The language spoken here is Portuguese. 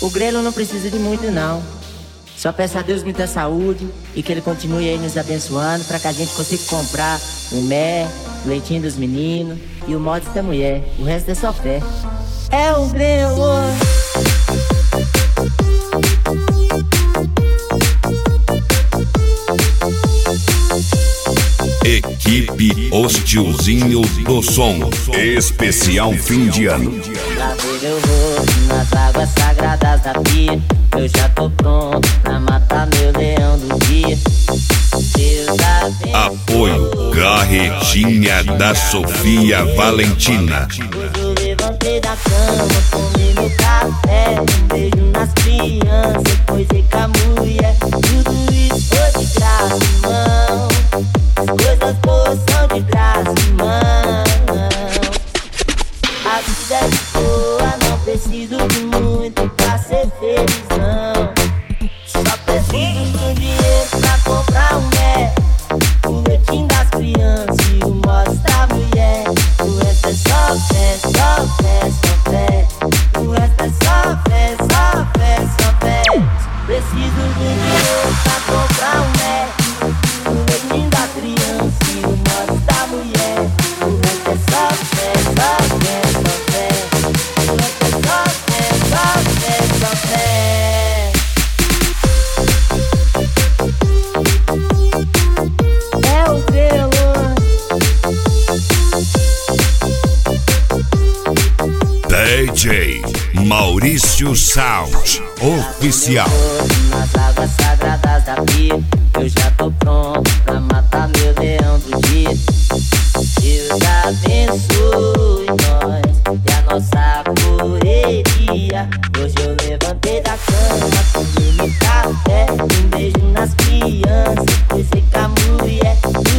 O grelo não precisa de muito não. Só peço a Deus muita saúde e que Ele continue aí nos abençoando pra que a gente consiga comprar o mé, o leitinho dos meninos e o mods da mulher. O resto é só fé. É o grelo. Equipe Os Tiozinhos do Som, especial fim de ano. Lavei meu rosto nas águas sagradas da pia. Eu já tô pronto pra matar meu leão do dia. Deus abençoe. Apoio Carretinha da Sofia Valentina. Hoje eu levantei da cama, tomei meu café, um beijo nas crianças, depois com a mulher. Tudo isso foi de graça, irmão. As coisas boas são de graça, irmão. A vida é de boa, não preciso de muito pra ser felizão. Só preciso de um dinheiro pra comprar um mé, o leitinho das crianças e o moço da mulher. O resto é só fé, só fé, só fé. O resto é só fé, só fé, só fé. Preciso de um dinheiro pra comprar um mé, o leitinho da criança e o moço da mulher. O resto é só fé, só fé, só fé. O resto é só fé, só fé, só fé. É o grelo. DJ Maurício Sound Oficial. Nas águas sagradas da pia, eu já tô pronto pra matar meu leão do dia. Deus abençoe nós e a nossa correria. Hoje eu levantei da cama, tomei meu café, um beijo nas crianças, depois com a mulher.